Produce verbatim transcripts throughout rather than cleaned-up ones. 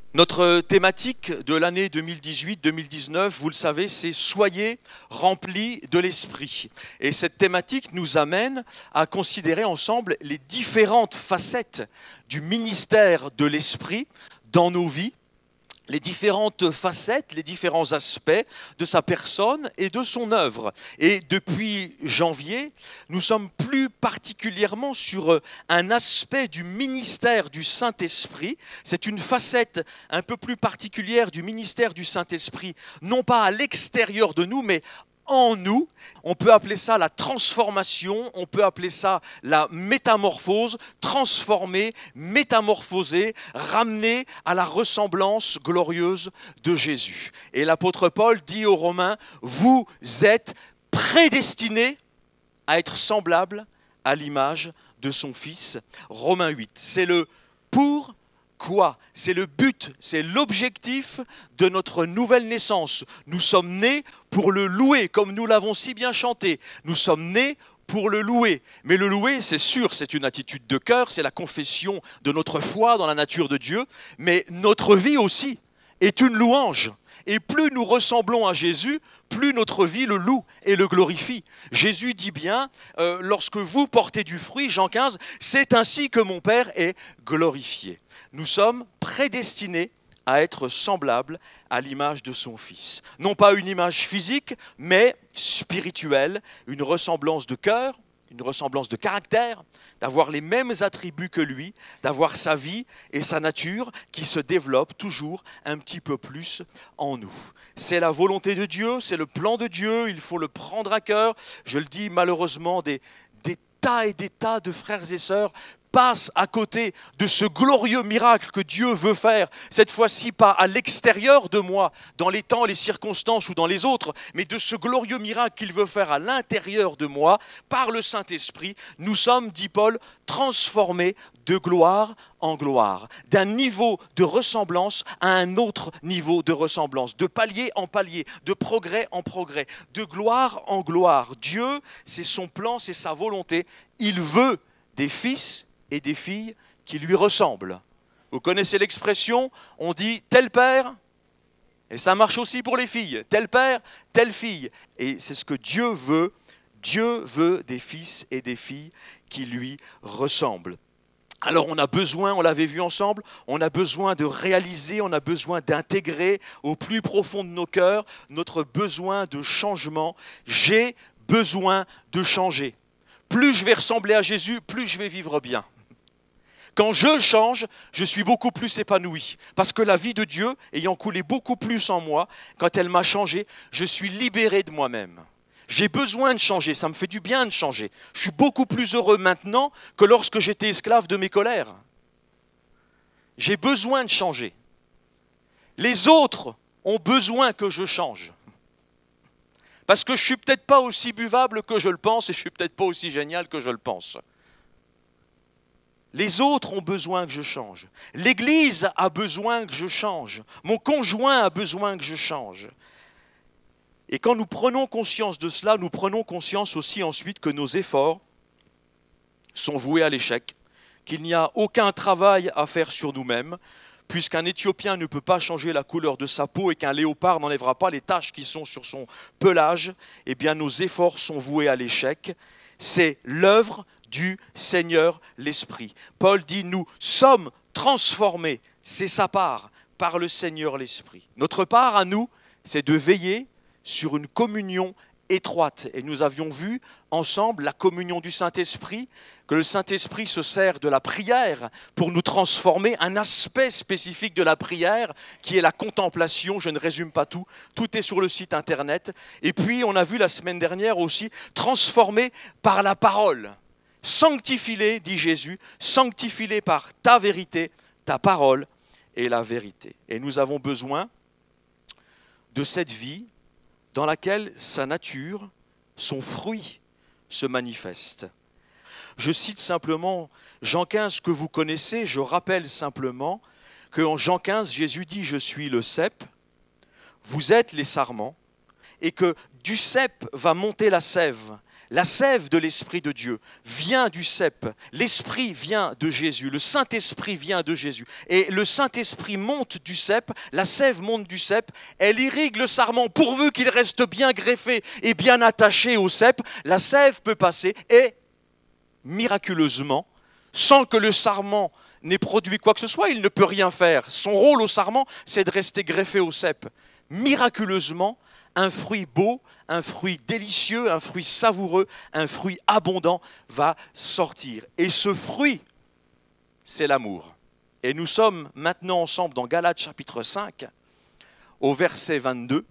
Notre thématique de l'année deux mille dix-huit deux mille dix-neuf, vous le savez, c'est « Soyez remplis de l'Esprit ». Et cette thématique nous amène à considérer ensemble les différentes facettes du ministère de l'Esprit dans nos vies, les différentes facettes, les différents aspects de sa personne et de son œuvre. Et depuis janvier, nous sommes plus particulièrement sur un aspect du ministère du Saint-Esprit. C'est une facette un peu plus particulière du ministère du Saint-Esprit, non pas à l'extérieur de nous, mais en nous. On peut appeler ça la transformation, on peut appeler ça la métamorphose, transformer, métamorphoser, ramener à la ressemblance glorieuse de Jésus. Et l'apôtre Paul dit aux Romains, vous êtes prédestinés à être semblables à l'image de son Fils. Romains huit, c'est le pour quoi ? C'est le but, c'est l'objectif de notre nouvelle naissance. Nous sommes nés pour le louer, comme nous l'avons si bien chanté. Nous sommes nés pour le louer. Mais le louer, c'est sûr, c'est une attitude de cœur, c'est la confession de notre foi dans la nature de Dieu. Mais notre vie aussi est une louange. Et plus nous ressemblons à Jésus, plus notre vie le loue et le glorifie. Jésus dit bien, euh, lorsque vous portez du fruit, Jean quinze, c'est ainsi que mon Père est glorifié. Nous sommes prédestinés à être semblables à l'image de son Fils. Non pas une image physique, mais spirituelle, une ressemblance de cœur, une ressemblance de caractère, d'avoir les mêmes attributs que lui, d'avoir sa vie et sa nature qui se développent toujours un petit peu plus en nous. C'est la volonté de Dieu, c'est le plan de Dieu, il faut le prendre à cœur. Je le dis malheureusement, des, des tas et des tas de frères et sœurs passe à côté de ce glorieux miracle que Dieu veut faire, cette fois-ci pas à l'extérieur de moi, dans les temps, les circonstances ou dans les autres, mais de ce glorieux miracle qu'il veut faire à l'intérieur de moi, par le Saint-Esprit, nous sommes, dit Paul, transformés de gloire en gloire, d'un niveau de ressemblance à un autre niveau de ressemblance, de palier en palier, de progrès en progrès, de gloire en gloire. Dieu, c'est son plan, c'est sa volonté, il veut des fils et des filles qui lui ressemblent. Vous connaissez l'expression, on dit tel père, et ça marche aussi pour les filles, tel père, telle fille. Et c'est ce que Dieu veut, Dieu veut des fils et des filles qui lui ressemblent. Alors on a besoin, on l'avait vu ensemble, on a besoin de réaliser, on a besoin d'intégrer au plus profond de nos cœurs notre besoin de changement. J'ai besoin de changer. Plus je vais ressembler à Jésus, plus je vais vivre bien. Quand je change, je suis beaucoup plus épanoui. Parce que la vie de Dieu, ayant coulé beaucoup plus en moi, quand elle m'a changé, je suis libéré de moi-même. J'ai besoin de changer, ça me fait du bien de changer. Je suis beaucoup plus heureux maintenant que lorsque j'étais esclave de mes colères. J'ai besoin de changer. Les autres ont besoin que je change. Parce que je ne suis peut-être pas aussi buvable que je le pense et je ne suis peut-être pas aussi génial que je le pense. Les autres ont besoin que je change. L'Église a besoin que je change. Mon conjoint a besoin que je change. Et quand nous prenons conscience de cela, nous prenons conscience aussi ensuite que nos efforts sont voués à l'échec, qu'il n'y a aucun travail à faire sur nous-mêmes, puisqu'un Éthiopien ne peut pas changer la couleur de sa peau et qu'un léopard n'enlèvera pas les taches qui sont sur son pelage, eh bien nos efforts sont voués à l'échec. C'est l'œuvre du Seigneur l'Esprit. Paul dit, nous sommes transformés, c'est sa part, par le Seigneur l'Esprit. Notre part à nous, c'est de veiller sur une communion étroite. Et nous avions vu ensemble la communion du Saint-Esprit, que le Saint-Esprit se sert de la prière pour nous transformer, un aspect spécifique de la prière qui est la contemplation, je ne résume pas tout, tout est sur le site internet. Et puis on a vu la semaine dernière aussi, transformé par la parole. Sanctifie-les, dit Jésus, sanctifie-les par ta vérité, ta parole est la vérité. Et nous avons besoin de cette vie dans laquelle sa nature, son fruit se manifeste. Je cite simplement Jean quinze que vous connaissez, je rappelle simplement qu'en Jean quinze, Jésus dit « Je suis le cep, vous êtes les sarments » et que du cep va monter la sève. La sève de l'Esprit de Dieu vient du cep. L'Esprit vient de Jésus. Le Saint-Esprit vient de Jésus. Et le Saint-Esprit monte du cep, la sève monte du cep, elle irrigue le sarment. Pourvu qu'il reste bien greffé et bien attaché au cep, la sève peut passer et, miraculeusement, sans que le sarment n'ait produit quoi que ce soit, il ne peut rien faire. Son rôle au sarment, c'est de rester greffé au cep. Miraculeusement, un fruit beau, un fruit délicieux, un fruit savoureux, un fruit abondant va sortir. Et ce fruit, c'est l'amour. Et nous sommes maintenant ensemble dans Galates chapitre cinq, au verset vingt-deux.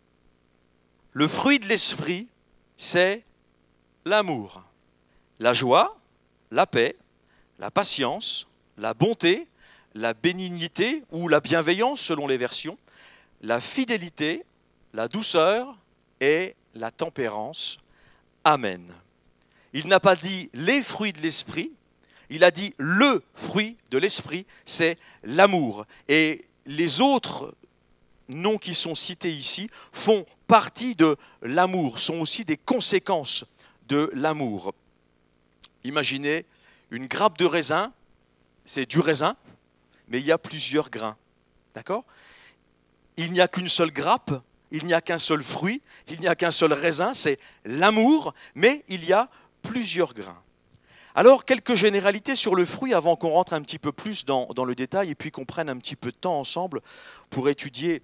Le fruit de l'esprit, c'est l'amour, la joie, la paix, la patience, la bonté, la bénignité ou la bienveillance selon les versions, la fidélité, la douceur et la tempérance. Amen. Il n'a pas dit les fruits de l'esprit, il a dit le fruit de l'esprit, c'est l'amour. Et les autres noms qui sont cités ici font partie de l'amour, sont aussi des conséquences de l'amour. Imaginez une grappe de raisin, c'est du raisin, mais il y a plusieurs grains. D'accord ? Il n'y a qu'une seule grappe, il n'y a qu'un seul fruit, il n'y a qu'un seul raisin, c'est l'amour, mais il y a plusieurs grains. Alors, quelques généralités sur le fruit avant qu'on rentre un petit peu plus dans, dans le détail et puis qu'on prenne un petit peu de temps ensemble pour étudier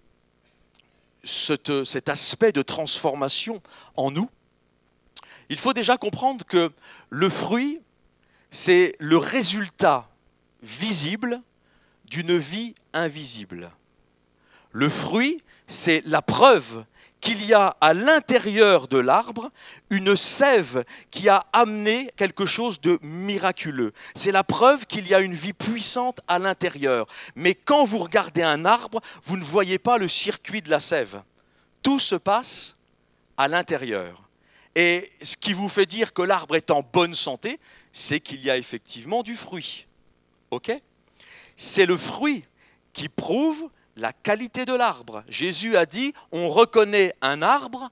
cette, cet aspect de transformation en nous. Il faut déjà comprendre que le fruit, c'est le résultat visible d'une vie invisible. Le fruit, c'est la preuve qu'il y a à l'intérieur de l'arbre une sève qui a amené quelque chose de miraculeux. C'est la preuve qu'il y a une vie puissante à l'intérieur. Mais quand vous regardez un arbre, vous ne voyez pas le circuit de la sève. Tout se passe à l'intérieur. Et ce qui vous fait dire que l'arbre est en bonne santé, c'est qu'il y a effectivement du fruit. Ok ? C'est le fruit qui prouve la qualité de l'arbre. Jésus a dit, on reconnaît un arbre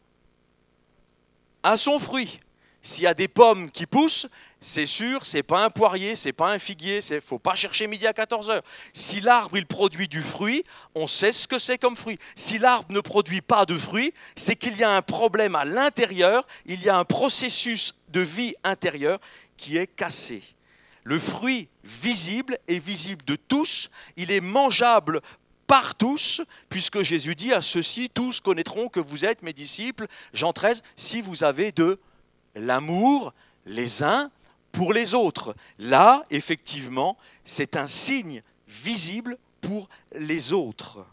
à son fruit. S'il y a des pommes qui poussent, c'est sûr, ce n'est pas un poirier, ce n'est pas un figuier, il ne faut pas chercher midi à quatorze heures. Si l'arbre il produit du fruit, on sait ce que c'est comme fruit. Si l'arbre ne produit pas de fruit, c'est qu'il y a un problème à l'intérieur, il y a un processus de vie intérieure qui est cassé. Le fruit visible est visible de tous, il est mangeable par tous, puisque Jésus dit à ceux-ci, tous connaîtront que vous êtes mes disciples, Jean treize, si vous avez de l'amour les uns pour les autres. Là, effectivement, c'est un signe visible pour les autres.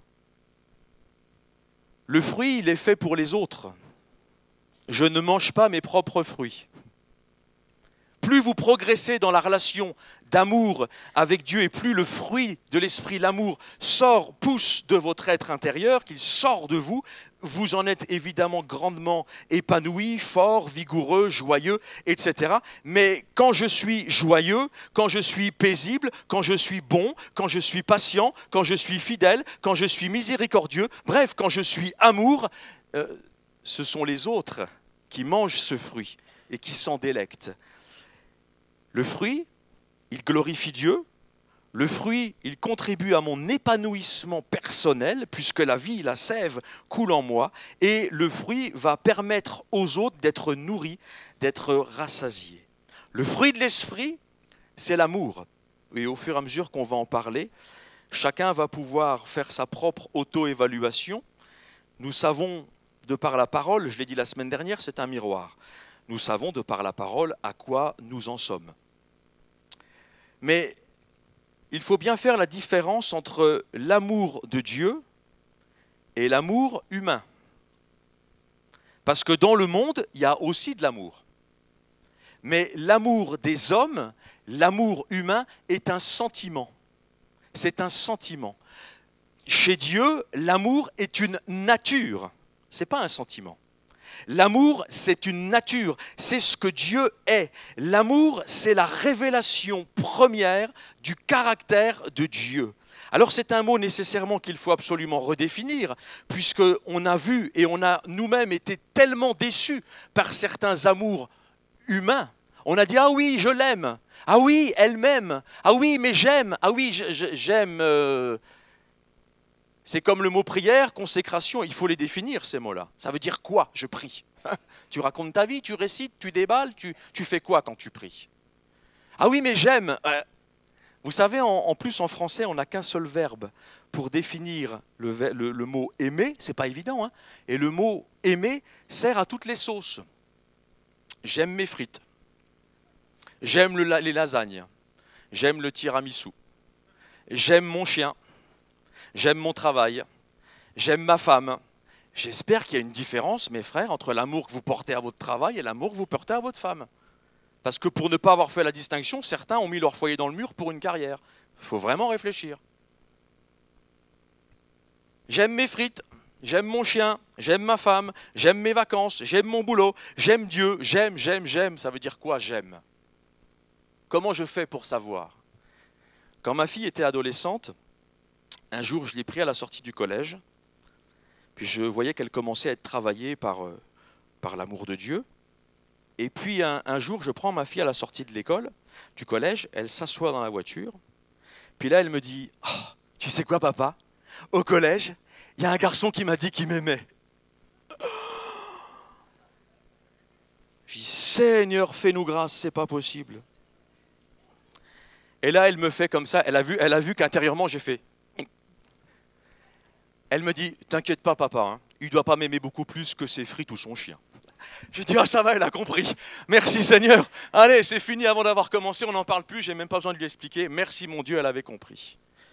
Le fruit, il est fait pour les autres. Je ne mange pas mes propres fruits. Plus vous progressez dans la relation d'amour avec Dieu et plus le fruit de l'esprit, l'amour, sort, pousse de votre être intérieur, qu'il sort de vous, vous en êtes évidemment grandement épanoui, fort, vigoureux, joyeux, et cetera. Mais quand je suis joyeux, quand je suis paisible, quand je suis bon, quand je suis patient, quand je suis fidèle, quand je suis miséricordieux, bref, quand je suis amour, euh, ce sont les autres qui mangent ce fruit et qui s'en délectent. Le fruit, il glorifie Dieu. Le fruit, il contribue à mon épanouissement personnel, puisque la vie, la sève coule en moi. Et le fruit va permettre aux autres d'être nourris, d'être rassasiés. Le fruit de l'esprit, c'est l'amour. Et au fur et à mesure qu'on va en parler, chacun va pouvoir faire sa propre auto-évaluation. Nous savons, de par la parole, je l'ai dit la semaine dernière, c'est un miroir. Nous savons de par la parole à quoi nous en sommes. Mais il faut bien faire la différence entre l'amour de Dieu et l'amour humain. Parce que dans le monde, il y a aussi de l'amour. Mais l'amour des hommes, l'amour humain est un sentiment. C'est un sentiment. Chez Dieu, l'amour est une nature. Ce n'est pas un sentiment. L'amour, c'est une nature, c'est ce que Dieu est. L'amour, c'est la révélation première du caractère de Dieu. Alors c'est un mot nécessairement qu'il faut absolument redéfinir, puisqu'on a vu et on a nous-mêmes été tellement déçus par certains amours humain. On a dit, ah oui, je l'aime. Ah oui, elle m'aime. Ah oui, mais j'aime. Ah oui, je- je- j'aime. euh. C'est comme le mot prière, consécration, il faut les définir, ces mots-là. Ça veut dire quoi, je prie? Tu racontes ta vie, tu récites, tu déballes, tu, tu fais quoi quand tu pries? Ah oui, mais j'aime. Euh, Vous savez, en, en plus, en français, on n'a qu'un seul verbe pour définir le, ve- le- le mot aimer. C'est pas évident, hein. Et le mot aimer sert à toutes les sauces. J'aime mes frites. J'aime le la- les lasagnes. J'aime le tiramisu. J'aime mon chien. J'aime mon travail. J'aime ma femme. J'espère qu'il y a une différence, mes frères, entre l'amour que vous portez à votre travail et l'amour que vous portez à votre femme. Parce que pour ne pas avoir fait la distinction, certains ont mis leur foyer dans le mur pour une carrière. Il faut vraiment réfléchir. J'aime mes frites, j'aime mon chien, j'aime ma femme, j'aime mes vacances, j'aime mon boulot, j'aime Dieu, j'aime, j'aime, j'aime. Ça veut dire quoi, j'aime? Comment je fais pour savoir? Quand ma fille était adolescente, un jour je l'ai pris à la sortie du collège, puis je voyais qu'elle commençait à être travaillée par, euh, par l'amour de Dieu. Et puis un, un jour, je prends ma fille à la sortie de l'école, du collège, elle s'assoit dans la voiture, puis là elle me dit, oh, tu sais quoi papa? Au collège, il y a un garçon qui m'a dit qu'il m'aimait. Je dis, Seigneur, fais-nous grâce, c'est pas possible. Et là, elle me fait comme ça, elle a vu, elle a vu qu'intérieurement, j'ai fait. Elle me dit, t'inquiète pas papa, hein, il ne doit pas m'aimer beaucoup plus que ses frites ou son chien. Je dis, ah ça va, elle a compris. Merci Seigneur. Allez, c'est fini avant d'avoir commencé, on n'en parle plus, j'ai même pas besoin de lui expliquer. Merci mon Dieu, elle avait compris.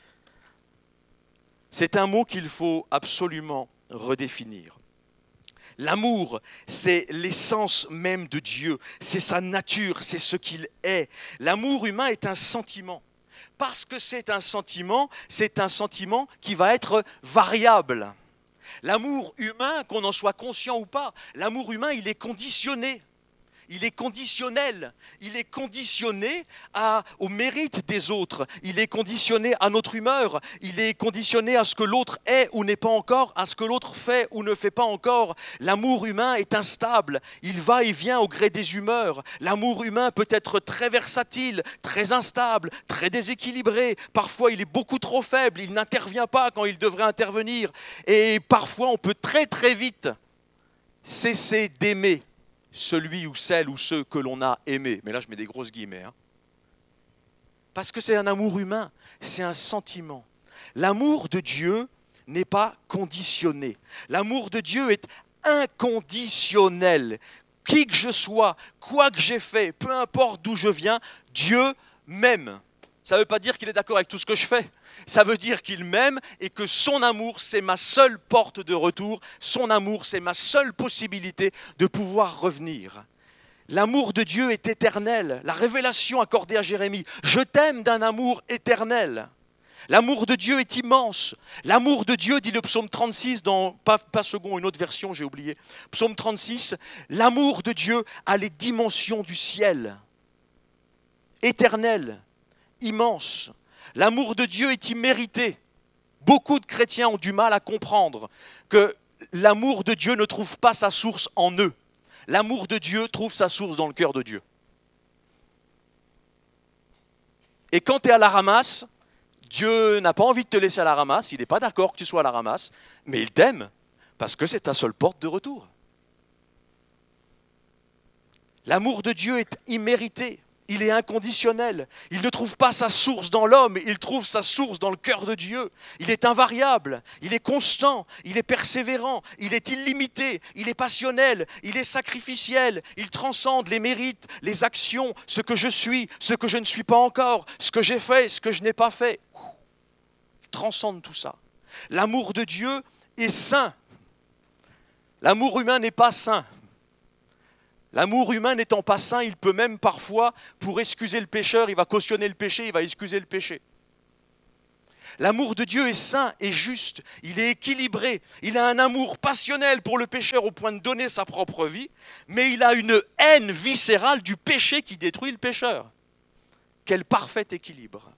C'est un mot qu'il faut absolument redéfinir. L'amour, c'est l'essence même de Dieu, c'est sa nature, c'est ce qu'il est. L'amour humain est un sentiment. Parce que c'est un sentiment, c'est un sentiment qui va être variable. L'amour humain, qu'on en soit conscient ou pas, l'amour humain, il est conditionné. Il est conditionnel, il est conditionné à, au mérite des autres, il est conditionné à notre humeur, il est conditionné à ce que l'autre est ou n'est pas encore, à ce que l'autre fait ou ne fait pas encore. L'amour humain est instable, il va et vient au gré des humeurs. L'amour humain peut être très versatile, très instable, très déséquilibré. Parfois il est beaucoup trop faible, il n'intervient pas quand il devrait intervenir. Et parfois on peut très très vite cesser d'aimer celui ou celle ou ceux que l'on a aimés. Mais là, je mets des grosses guillemets. Hein. Parce que c'est un amour humain, c'est un sentiment. L'amour de Dieu n'est pas conditionné. L'amour de Dieu est inconditionnel. Qui que je sois, quoi que j'ai fait, peu importe d'où je viens, Dieu m'aime. Ça ne veut pas dire qu'il est d'accord avec tout ce que je fais. Ça veut dire qu'il m'aime et que son amour, c'est ma seule porte de retour. Son amour, c'est ma seule possibilité de pouvoir revenir. L'amour de Dieu est éternel. La révélation accordée à Jérémie, je t'aime d'un amour éternel. L'amour de Dieu est immense. L'amour de Dieu, dit le psaume trente-six, dans, pas, pas second, une autre version, j'ai oublié. Psaume trente-six, l'amour de Dieu a les dimensions du ciel. Éternel, immense. L'amour de Dieu est immérité. Beaucoup de chrétiens ont du mal à comprendre que l'amour de Dieu ne trouve pas sa source en eux. L'amour de Dieu trouve sa source dans le cœur de Dieu. Et quand tu es à la ramasse, Dieu n'a pas envie de te laisser à la ramasse, il n'est pas d'accord que tu sois à la ramasse, mais il t'aime parce que c'est ta seule porte de retour. L'amour de Dieu est immérité. Il est inconditionnel. Il ne trouve pas sa source dans l'homme, il trouve sa source dans le cœur de Dieu. Il est invariable, il est constant, il est persévérant, il est illimité, il est passionnel, il est sacrificiel, il transcende les mérites, les actions, ce que je suis, ce que je ne suis pas encore, ce que j'ai fait, ce que je n'ai pas fait. Il transcende tout ça. L'amour de Dieu est saint. L'amour humain n'est pas saint. L'amour humain n'étant pas saint, il peut même parfois, pour excuser le pécheur, il va cautionner le péché, il va excuser le péché. L'amour de Dieu est saint et juste, il est équilibré, il a un amour passionnel pour le pécheur au point de donner sa propre vie, mais il a une haine viscérale du péché qui détruit le pécheur. Quel parfait équilibre.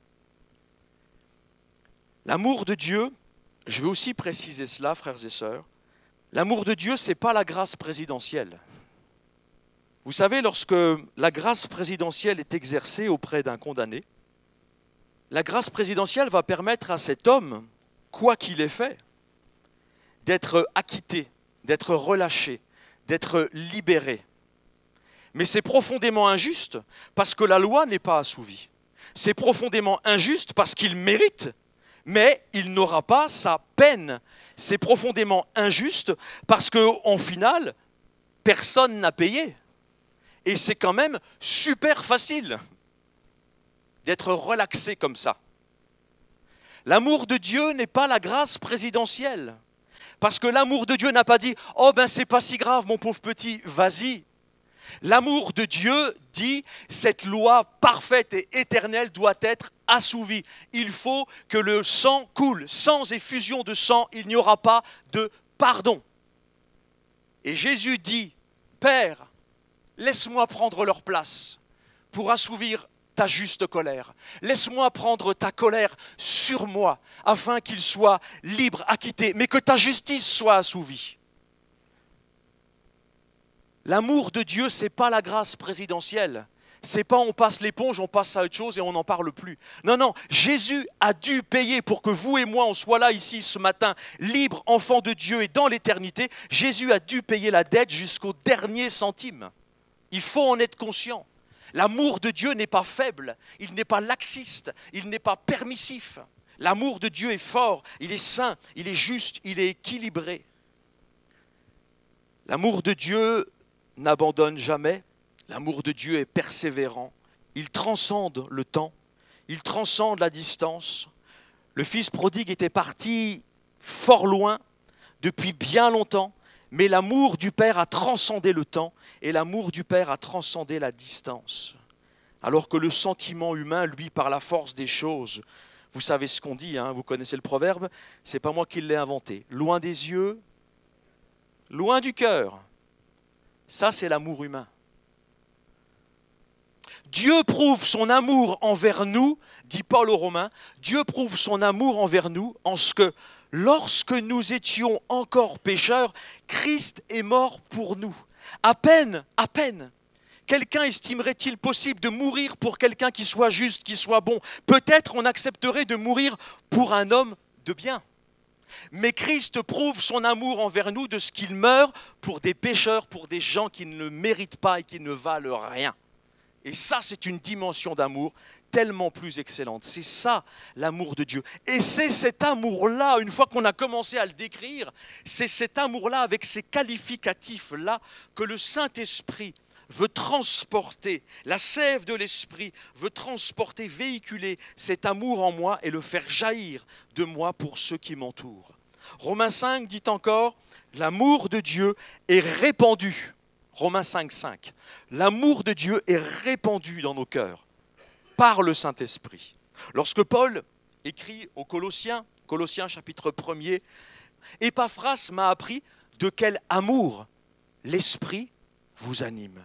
L'amour de Dieu, je veux aussi préciser cela, frères et sœurs, l'amour de Dieu, ce n'est pas la grâce présidentielle. Vous savez, lorsque la grâce présidentielle est exercée auprès d'un condamné, la grâce présidentielle va permettre à cet homme, quoi qu'il ait fait, d'être acquitté, d'être relâché, d'être libéré. Mais c'est profondément injuste parce que la loi n'est pas assouvie. C'est profondément injuste parce qu'il mérite, mais il n'aura pas sa peine. C'est profondément injuste parce qu'en final, personne n'a payé. Et c'est quand même super facile d'être relaxé comme ça. L'amour de Dieu n'est pas la grâce présidentielle. Parce que l'amour de Dieu n'a pas dit « Oh ben c'est pas si grave mon pauvre petit, vas-y ». L'amour de Dieu dit « Cette loi parfaite et éternelle doit être assouvie. Il faut que le sang coule. Sans effusion de sang, il n'y aura pas de pardon. » Et Jésus dit « Père, laisse-moi prendre leur place pour assouvir ta juste colère. Laisse-moi prendre ta colère sur moi, afin qu'ils soient libres, acquittés, mais que ta justice soit assouvie. » L'amour de Dieu, ce n'est pas la grâce présidentielle. Ce n'est pas on passe l'éponge, on passe à autre chose et on n'en parle plus. Non, non, Jésus a dû payer pour que vous et moi, on soit là ici ce matin, libres, enfants de Dieu et dans l'éternité. Jésus a dû payer la dette jusqu'au dernier centime. Il faut en être conscient. L'amour de Dieu n'est pas faible, il n'est pas laxiste, il n'est pas permissif. L'amour de Dieu est fort, il est saint, il est juste, il est équilibré. L'amour de Dieu n'abandonne jamais, l'amour de Dieu est persévérant, il transcende le temps, il transcende la distance. Le fils prodigue était parti fort loin, depuis bien longtemps, mais l'amour du Père a transcendé le temps et l'amour du Père a transcendé la distance. Alors que le sentiment humain, lui, par la force des choses, vous savez ce qu'on dit, hein, vous connaissez le proverbe, c'est pas moi qui l'ai inventé. Loin des yeux, loin du cœur. Ça, c'est l'amour humain. Dieu prouve son amour envers nous, dit Paul aux Romains, Dieu prouve son amour envers nous en ce que lorsque nous étions encore pécheurs, Christ est mort pour nous. À peine, à peine, quelqu'un estimerait-il possible de mourir pour quelqu'un qui soit juste, qui soit bon? Peut-être on accepterait de mourir pour un homme de bien. Mais Christ prouve son amour envers nous de ce qu'il meurt pour des pécheurs, pour des gens qui ne le méritent pas et qui ne valent rien. Et ça, c'est une dimension d'amour tellement plus excellente. C'est ça, l'amour de Dieu. Et c'est cet amour-là, une fois qu'on a commencé à le décrire, c'est cet amour-là, avec ces qualificatifs-là, que le Saint-Esprit veut transporter, la sève de l'Esprit veut transporter, véhiculer cet amour en moi et le faire jaillir de moi pour ceux qui m'entourent. Romains cinq dit encore, l'amour de Dieu est répandu. Romains cinq, cinq. L'amour de Dieu est répandu dans nos cœurs par le Saint-Esprit. Lorsque Paul écrit aux Colossiens, Colossiens chapitre premier, Épaphras m'a appris de quel amour l'Esprit vous anime.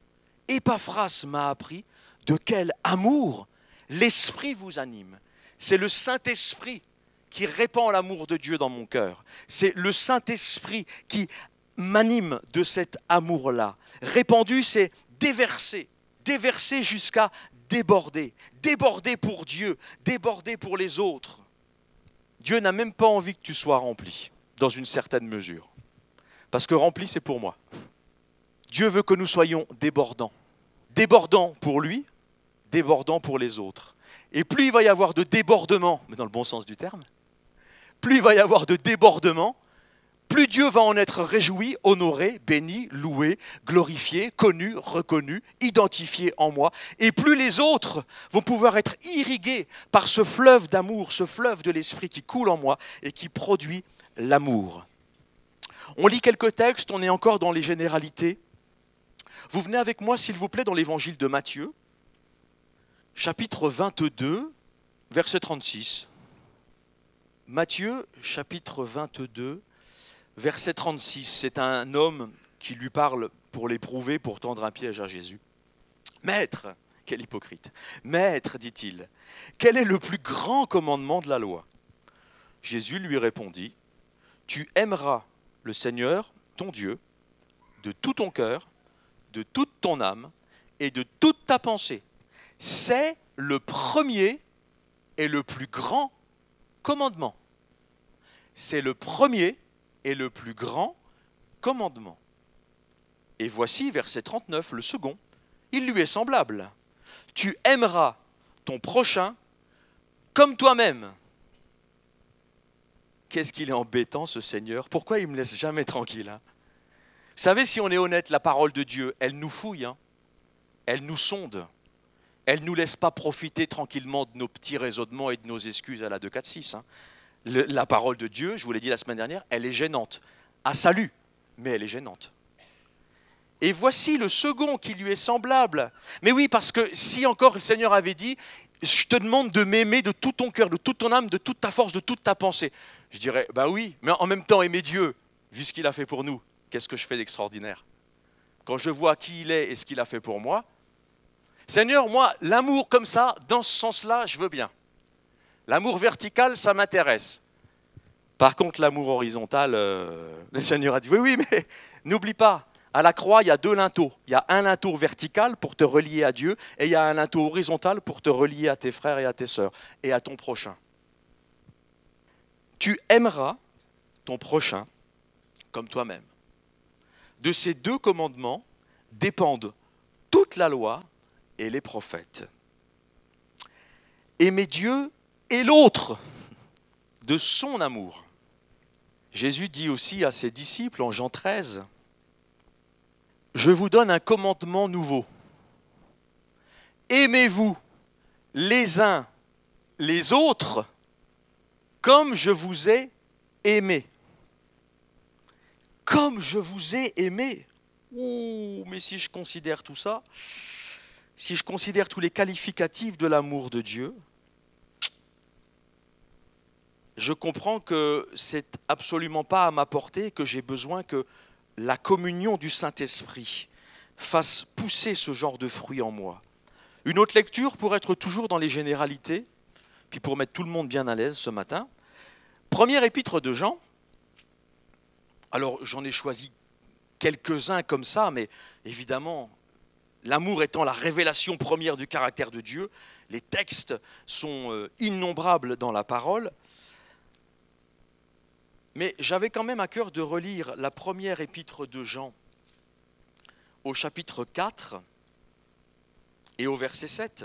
Épaphras m'a appris de quel amour l'Esprit vous anime. C'est le Saint-Esprit qui répand l'amour de Dieu dans mon cœur. C'est le Saint-Esprit qui m'anime de cet amour-là. Répandu, c'est déverser, déverser jusqu'à déborder, déborder pour Dieu, déborder pour les autres. Dieu n'a même pas envie que tu sois rempli, dans une certaine mesure. Parce que rempli, c'est pour moi. Dieu veut que nous soyons débordants. Débordants pour lui, débordants pour les autres. Et plus il va y avoir de débordement, mais dans le bon sens du terme, plus il va y avoir de débordement, plus Dieu va en être réjoui, honoré, béni, loué, glorifié, connu, reconnu, identifié en moi. Et plus les autres vont pouvoir être irrigués par ce fleuve d'amour, ce fleuve de l'Esprit qui coule en moi et qui produit l'amour. On lit quelques textes, on est encore dans les généralités. Vous venez avec moi, s'il vous plaît, dans l'évangile de Matthieu, chapitre vingt-deux, verset trente-six. Matthieu, chapitre vingt-deux, verset trente-six. C'est un homme qui lui parle pour l'éprouver, pour tendre un piège à Jésus. « Maître, quel hypocrite, Maître, dit-il, quel est le plus grand commandement de la loi ?» Jésus lui répondit, « Tu aimeras le Seigneur, ton Dieu, de tout ton cœur, de toute ton âme et de toute ta pensée. C'est le premier et le plus grand commandement. C'est le premier et le plus grand commandement. Et voici, verset trente-neuf, le second. Il lui est semblable. Tu aimeras ton prochain comme toi-même. Qu'est-ce qu'il est embêtant, ce Seigneur. Pourquoi il ne me laisse jamais tranquille, hein? Vous savez, si on est honnête, la parole de Dieu, elle nous fouille, hein. Elle nous sonde. Elle ne nous laisse pas profiter tranquillement de nos petits raisonnements et de nos excuses à la deux, quatre, six. Hein. Le, la parole de Dieu, je vous l'ai dit la semaine dernière, elle est gênante. À salut, mais elle est gênante. Et voici le second qui lui est semblable. Mais oui, parce que si encore le Seigneur avait dit, je te demande de m'aimer de tout ton cœur, de toute ton âme, de toute ta force, de toute ta pensée. Je dirais, bah oui, mais en même temps, aimer Dieu, vu ce qu'il a fait pour nous, qu'est-ce que je fais d'extraordinaire? Quand je vois qui il est et ce qu'il a fait pour moi, Seigneur, moi, l'amour comme ça, dans ce sens-là, je veux bien. L'amour vertical, ça m'intéresse. Par contre, l'amour horizontal, euh, le Seigneur a dit, oui, oui, mais n'oublie pas, à la croix, il y a deux linteaux. Il y a un linteau vertical pour te relier à Dieu et il y a un linteau horizontal pour te relier à tes frères et à tes sœurs et à ton prochain. Tu aimeras ton prochain comme toi-même. De ces deux commandements dépendent toute la loi et les prophètes. Aimer Dieu et l'autre de son amour. Jésus dit aussi à ses disciples en Jean treize, « Je vous donne un commandement nouveau. Aimez-vous les uns les autres comme je vous ai aimé. » Comme je vous ai aimé. Ouh, mais si je considère tout ça, si je considère tous les qualificatifs de l'amour de Dieu, je comprends que c'est absolument pas à ma portée, que j'ai besoin que la communion du Saint-Esprit fasse pousser ce genre de fruit en moi. Une autre lecture pour être toujours dans les généralités, puis pour mettre tout le monde bien à l'aise ce matin. Première épître de Jean. Alors j'en ai choisi quelques-uns comme ça, mais évidemment, l'amour étant la révélation première du caractère de Dieu, les textes sont innombrables dans la parole. Mais j'avais quand même à cœur de relire la première épître de Jean au chapitre quatre et au verset sept.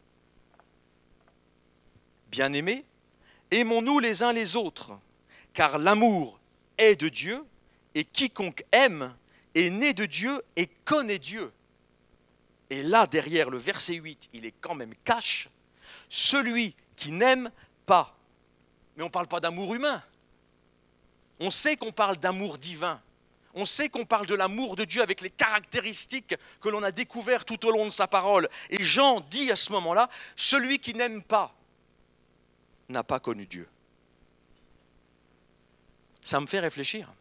Bien-aimés, aimons-nous les uns les autres, car l'amour est de Dieu, et quiconque aime est né de Dieu et connaît Dieu. Et là, derrière le verset huit, il est quand même cash, celui qui n'aime pas. Mais on ne parle pas d'amour humain. On sait qu'on parle d'amour divin. On sait qu'on parle de l'amour de Dieu avec les caractéristiques que l'on a découvertes tout au long de sa parole. Et Jean dit à ce moment-là, celui qui n'aime pas n'a pas connu Dieu. Ça me fait réfléchir.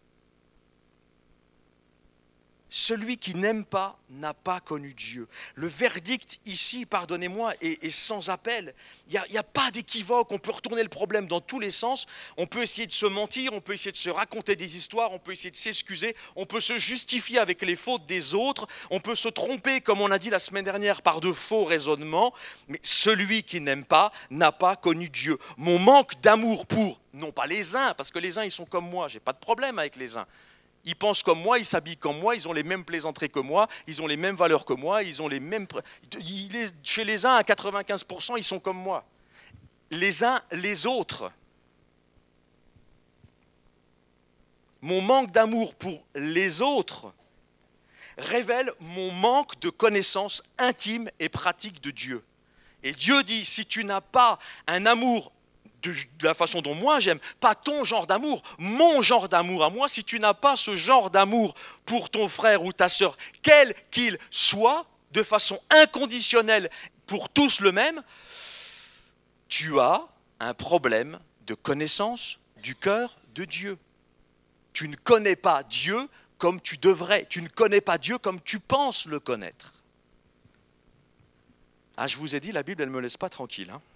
Celui qui n'aime pas n'a pas connu Dieu. Le verdict ici, pardonnez-moi, est, est sans appel. Il n'y a, il n'y a pas d'équivoque, on peut retourner le problème dans tous les sens. On peut essayer de se mentir, on peut essayer de se raconter des histoires, on peut essayer de s'excuser, on peut se justifier avec les fautes des autres, on peut se tromper, comme on a dit la semaine dernière, par de faux raisonnements. Mais celui qui n'aime pas n'a pas connu Dieu. Mon manque d'amour pour, non pas les uns, parce que les uns ils sont comme moi, je n'ai pas de problème avec les uns. Ils pensent comme moi, ils s'habillent comme moi, ils ont les mêmes plaisanteries que moi, ils ont les mêmes valeurs que moi, ils ont les mêmes... Chez les uns, à quatre-vingt-quinze pour cent, ils sont comme moi. Les uns, les autres. Mon manque d'amour pour les autres révèle mon manque de connaissance intime et pratique de Dieu. Et Dieu dit, si tu n'as pas un amour de la façon dont moi j'aime, pas ton genre d'amour, mon genre d'amour à moi, si tu n'as pas ce genre d'amour pour ton frère ou ta sœur, quel qu'il soit, de façon inconditionnelle, pour tous le même, tu as un problème de connaissance du cœur de Dieu. Tu ne connais pas Dieu comme tu devrais, tu ne connais pas Dieu comme tu penses le connaître. Ah, je vous ai dit, la Bible, elle ne me laisse pas tranquille, hein.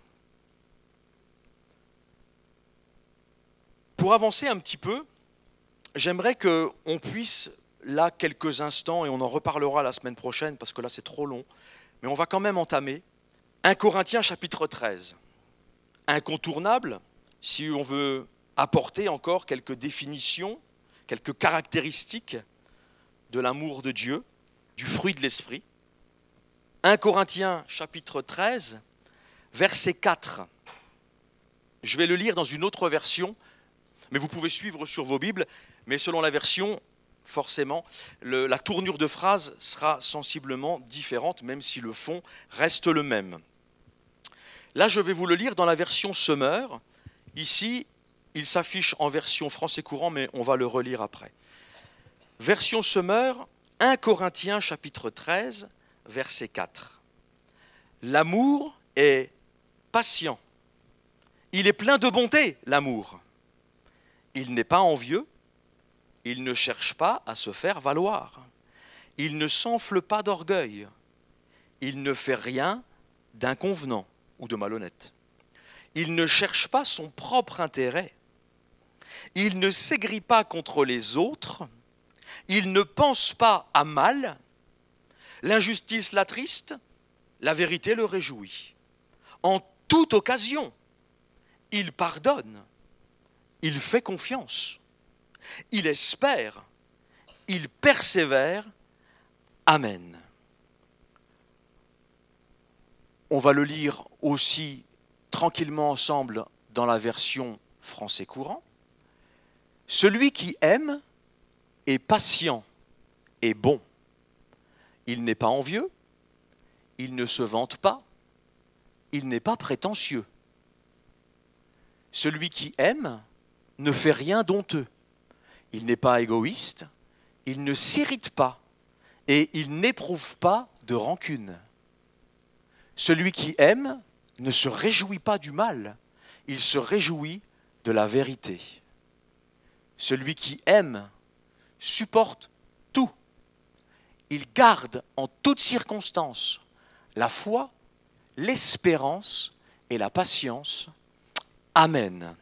Pour avancer un petit peu, j'aimerais qu'on puisse là quelques instants, et on en reparlera la semaine prochaine, parce que là c'est trop long, mais on va quand même entamer un Corinthiens chapitre treize. Incontournable, si on veut apporter encore quelques définitions, quelques caractéristiques de l'amour de Dieu, du fruit de l'esprit. un Corinthiens chapitre treize, verset quatre. Je vais le lire dans une autre version, mais vous pouvez suivre sur vos Bibles, mais selon la version, forcément, le, la tournure de phrase sera sensiblement différente, même si le fond reste le même. Là, je vais vous le lire dans la version Semeur. Ici, il s'affiche en version français courant, mais on va le relire après. Version Semeur, un Corinthiens chapitre treize, verset quatre. L'amour est patient. Il est plein de bonté, l'amour. Il n'est pas envieux. Il ne cherche pas à se faire valoir. Il ne s'enfle pas d'orgueil. Il ne fait rien d'inconvenant ou de malhonnête. Il ne cherche pas son propre intérêt. Il ne s'aigrit pas contre les autres. Il ne pense pas à mal. L'injustice l'attriste, la vérité le réjouit. En toute occasion, il pardonne. Il fait confiance. Il espère. Il persévère. Amen. On va le lire aussi tranquillement ensemble dans la version français courant. Celui qui aime est patient et bon. Il n'est pas envieux, il ne se vante pas, il n'est pas prétentieux. Celui qui aime ne fait rien d'honteux. Il n'est pas égoïste, il ne s'irrite pas et il n'éprouve pas de rancune. Celui qui aime ne se réjouit pas du mal, il se réjouit de la vérité. Celui qui aime supporte tout. Il garde en toutes circonstances la foi, l'espérance et la patience. Amen.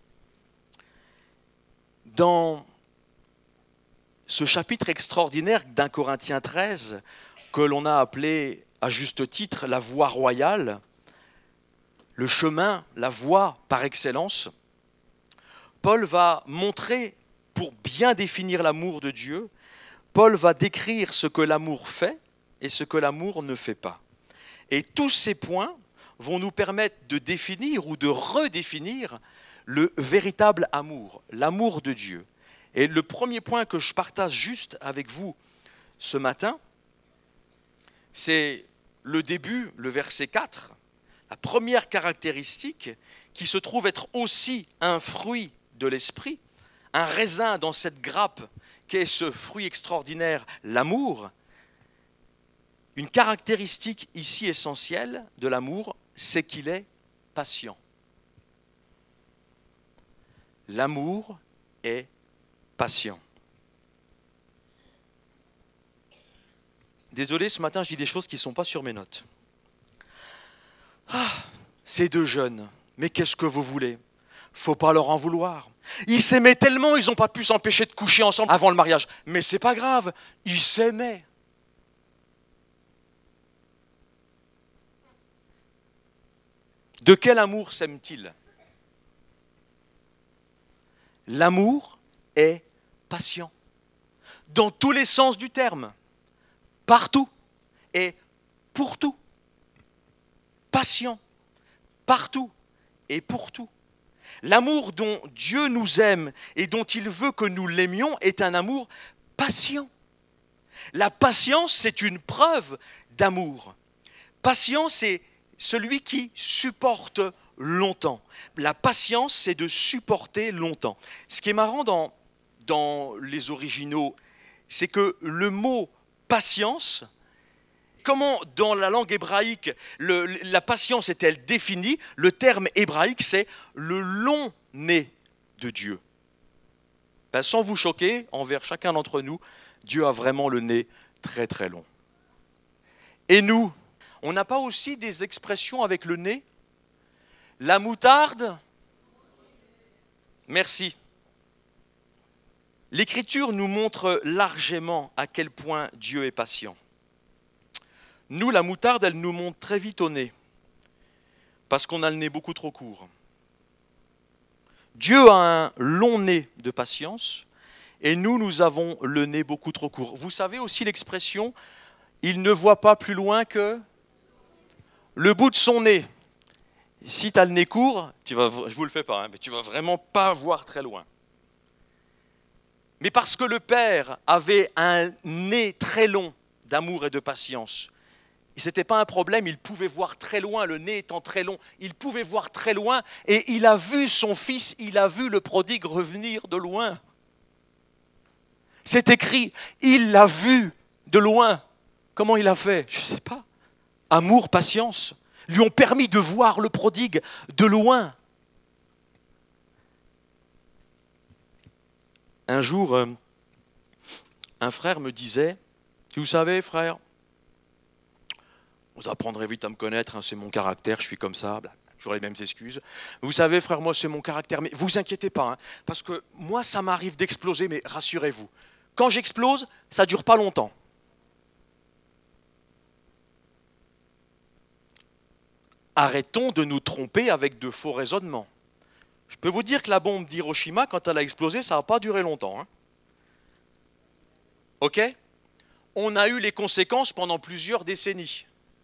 Dans ce chapitre extraordinaire d'un Corinthiens treize, que l'on a appelé à juste titre la voie royale, le chemin, la voie par excellence, Paul va montrer, pour bien définir l'amour de Dieu, Paul va décrire ce que l'amour fait et ce que l'amour ne fait pas. Et tous ces points vont nous permettre de définir ou de redéfinir le véritable amour, l'amour de Dieu. Et le premier point que je partage juste avec vous ce matin, c'est le début, le verset quatre, la première caractéristique qui se trouve être aussi un fruit de l'esprit, un raisin dans cette grappe qu'est ce fruit extraordinaire, l'amour. Une caractéristique ici essentielle de l'amour, c'est qu'il est patient. L'amour est patient. Désolé, ce matin, je dis des choses qui ne sont pas sur mes notes. Ah, ces deux jeunes, mais qu'est-ce que vous voulez ? Faut pas leur en vouloir. Ils s'aimaient tellement, ils n'ont pas pu s'empêcher de coucher ensemble avant le mariage. Mais c'est pas grave, ils s'aimaient. De quel amour s'aiment-ils ? L'amour est patient, dans tous les sens du terme, partout et pour tout. Patient, partout et pour tout. L'amour dont Dieu nous aime et dont il veut que nous l'aimions est un amour patient. La patience, c'est une preuve d'amour. Patient, c'est celui qui supporte longtemps. La patience, c'est de supporter longtemps. Ce qui est marrant dans, dans les originaux, c'est que le mot patience, comment dans la langue hébraïque le, la patience est-elle définie ? Le terme hébraïque, c'est le long nez de Dieu. Ben, sans vous choquer, envers chacun d'entre nous, Dieu a vraiment le nez très très long. Et nous, on n'a pas aussi des expressions avec le nez ? La moutarde ? Merci. L'Écriture nous montre largement à quel point Dieu est patient. Nous, la moutarde, elle nous monte très vite au nez, parce qu'on a le nez beaucoup trop court. Dieu a un long nez de patience, et nous, nous avons le nez beaucoup trop court. Vous savez aussi l'expression « il ne voit pas plus loin que le bout de son nez ». Si tu as le nez court, tu vas, je ne vous le fais pas, hein, mais tu ne vas vraiment pas voir très loin. Mais parce que le Père avait un nez très long d'amour et de patience, ce n'était pas un problème, il pouvait voir très loin, le nez étant très long, il pouvait voir très loin, et il a vu son fils, il a vu le prodigue revenir de loin. C'est écrit, il l'a vu de loin. Comment il a fait? Je ne sais pas. Amour, patience, lui ont permis de voir le prodigue de loin. Un jour, euh, un frère me disait, vous savez frère, vous apprendrez vite à me connaître, hein, c'est mon caractère, je suis comme ça, toujours les mêmes excuses. Vous savez frère, moi c'est mon caractère, mais vous inquiétez pas, hein, parce que moi ça m'arrive d'exploser, mais rassurez-vous, quand j'explose, ça ne dure pas longtemps. Arrêtons de nous tromper avec de faux raisonnements. Je peux vous dire que la bombe d'Hiroshima, quand elle a explosé, ça n'a pas duré longtemps. Hein. Ok ? On a eu les conséquences pendant plusieurs décennies.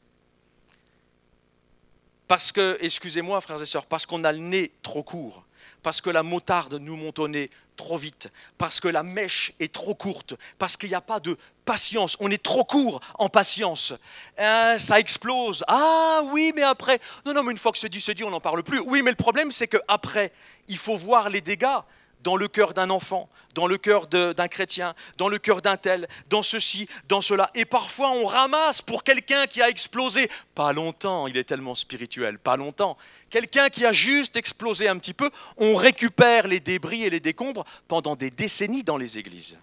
Parce que, excusez-moi frères et sœurs, parce qu'on a le nez trop court, parce que la moutarde nous monte au nez trop vite, parce que la mèche est trop courte, parce qu'il n'y a pas de patience, on est trop court en patience, euh, ça explose. Ah oui, mais après, non, non, mais une fois que c'est dit, c'est dit, on n'en parle plus. Oui, mais le problème, c'est qu'après, il faut voir les dégâts dans le cœur d'un enfant, dans le cœur de, d'un chrétien, dans le cœur d'un tel, dans ceci, dans cela. Et parfois, on ramasse pour quelqu'un qui a explosé. Pas longtemps, il est tellement spirituel, pas longtemps. Quelqu'un qui a juste explosé un petit peu, on récupère les débris et les décombres pendant des décennies dans les églises.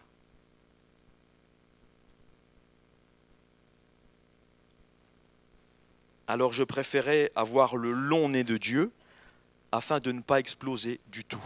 Alors je préférais avoir le long nez de Dieu afin de ne pas exploser du tout.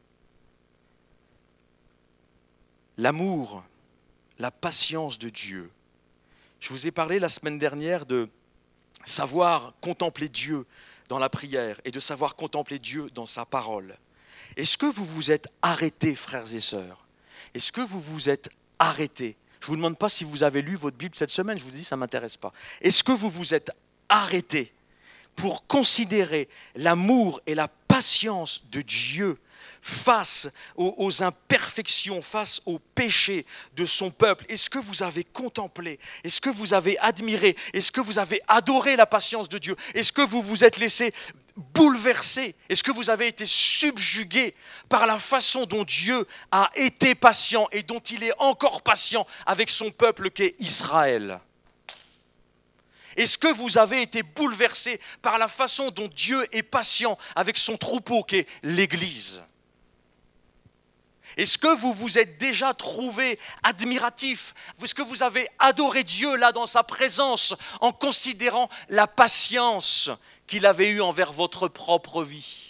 L'amour, la patience de Dieu. Je vous ai parlé la semaine dernière de savoir contempler Dieu dans la prière et de savoir contempler Dieu dans sa parole. Est-ce que vous vous êtes arrêtés, frères et sœurs? Est-ce que vous vous êtes arrêtés? Je ne vous demande pas si vous avez lu votre Bible cette semaine, je vous dis ça ne m'intéresse pas. Est-ce que vous vous êtes arrêtés pour considérer l'amour et la patience de Dieu face aux, aux imperfections, face aux péchés de son peuple? Est-ce que vous avez contemplé? Est-ce que vous avez admiré? Est-ce que vous avez adoré la patience de Dieu? Est-ce que vous vous êtes laissé bouleverser? Est-ce que vous avez été subjugué par la façon dont Dieu a été patient et dont il est encore patient avec son peuple qu'est Israël? Est-ce que vous avez été bouleversé par la façon dont Dieu est patient avec son troupeau qu'est l'Église? Est-ce que vous vous êtes déjà trouvé admiratif? Est-ce que vous avez adoré Dieu là dans sa présence en considérant la patience qu'il avait eue envers votre propre vie?